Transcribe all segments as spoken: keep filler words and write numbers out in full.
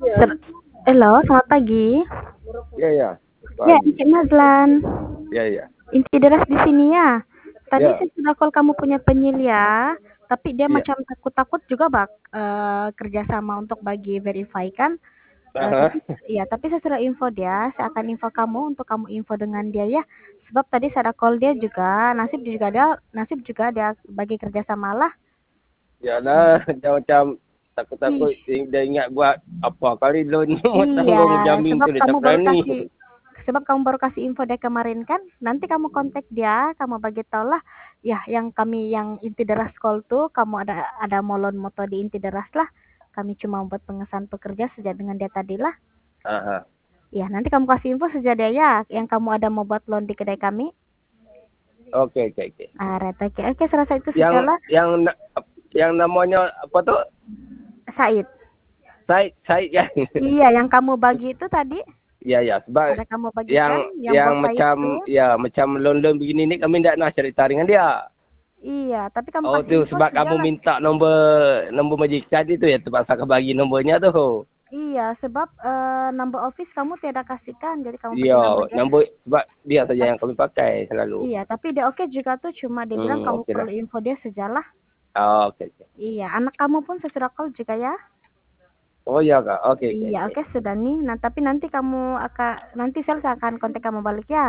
Ser- Halo, selamat pagi. Iya, iya. Ya, Pagi. Cik Nazlan. Iya, iya. Inti deras di sini ya. Tadi Iya, saya sudah call kamu punya penyil ya, tapi dia iya. macam takut-takut juga bak eh, kerjasama untuk bagi verify kan. Eh, Aha. tapi ya, tapi saya sudah info dia. Saya akan info kamu untuk kamu info dengan dia ya. Sebab tadi saya ada call dia juga, nasib juga ada, nasib juga dia bagi kerjasama lah. Ya lah, dia macam Ih, takut-takut dia ingat buat apa kali loan mau iya, tanggung jamin sebab tu dia kamu tak baru berani. kasih sebab kamu baru kasih info dia kemarin kan. Nanti kamu kontak dia, kamu bagi tahu lah. Ya, yang kami yang inti deras call tuh kamu ada ada molon moto di inti deras lah. Kami cuma buat pengesahan pekerja sejak dengan dia tadi lah. Aha. Ya, nanti kamu kasih info sejak dia ya yang kamu ada mau buat loan di kedai kami. Okey, okey, okey. Ah, right, oke. Oke, serasa itu Yang sajalah. yang na- yang namanya apa tu? Said. Said, Said kan? Iya, yang kamu bagi itu tadi Ya, ya. Sebab ada kamu bagikan yang yang bos yang Said macam tuh. ya macam loan-loan begini ni kami tak nak cerita dengan dia. Iya, tapi kamu Oh kasih tu info sebab kamu sajalah. minta nombor nombor majikan itu ya terpaksa kau bagi nombornya tu. Iya, sebab uh, number office kamu tiada kasihkan, jadi kamu bagi Iya, nomor dia. nombor sebab dia saja Tap- yang kami pakai selalu. iya, tapi dia oke juga tuh, cuma dia bilang Hmm, kamu okey perlu lah. info dia sejalah. Oh, okey, okey. Iya, anak kamu pun saya sudah call juga ya. Oh ya kak, okey, okey, Iya, okey. oke sudah nih. Nah, tapi nanti kamu akan nanti saya akan kontak kamu balik ya.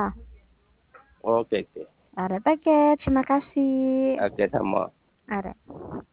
Oke, oke. Ada paket, terima kasih. Oke, sama. Ada.